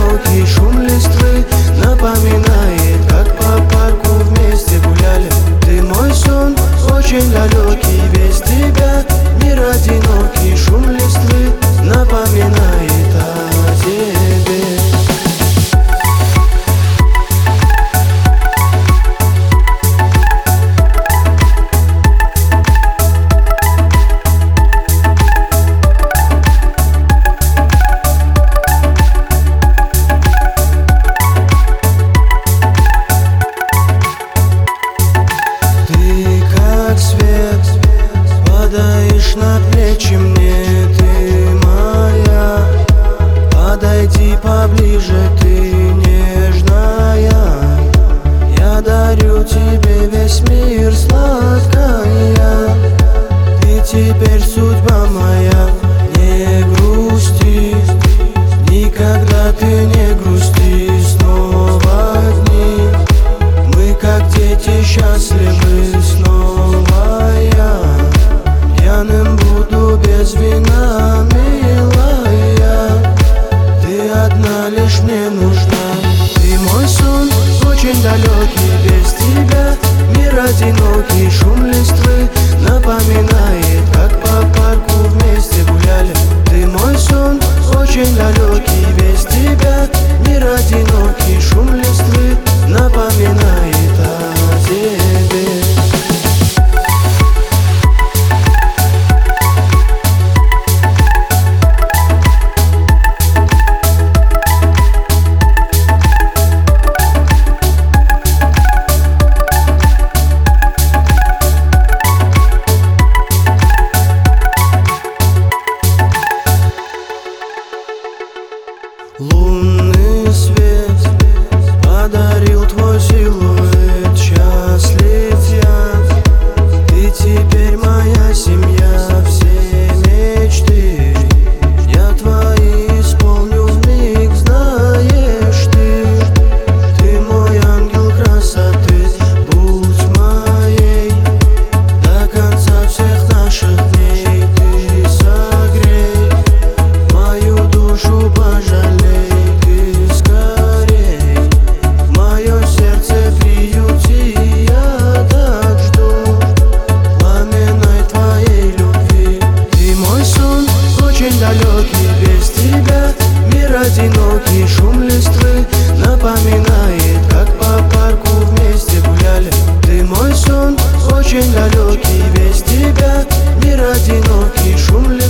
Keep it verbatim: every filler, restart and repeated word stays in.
одинокий шум листвы напоминает, как по парку вместе гуляли. Ты мой сон, очень далекий, без тебя мир одинокий. Шум листвы напоминает о тебе. Падаешь на плечи мне, ты моя. Подойди поближе, ты нежная. Я дарю тебе весь мир, сладкая. Ты теперь судьба моя. Не грусти, никогда ты не грусти. Снова дни, мы как дети счастливы. Снова я пьяным буду без вина, милая. Ты одна лишь мне нужна. Ты мой сон, очень далекий, без тебя мир одинокий. Шум листвы напоминает, как по парку вместе гуляли. Ты мой сон, очень далекий, без тебя мир одинокий. Шум листвы напоминает о тебе. Лунный свет подарил твой силуэт, счастлив я. Ты теперь моя семья, все мечты я твои исполню вмиг, знаешь ты. Ты мой ангел красоты, будь моей до конца всех наших дней. Ты согрей мою душу, пожалей. Далекий, без тебя мир одинокий. Шум листвы напоминает, как по парку вместе гуляли. Ты мой сон, очень далекий, без тебя мир одинокий. Шум листвы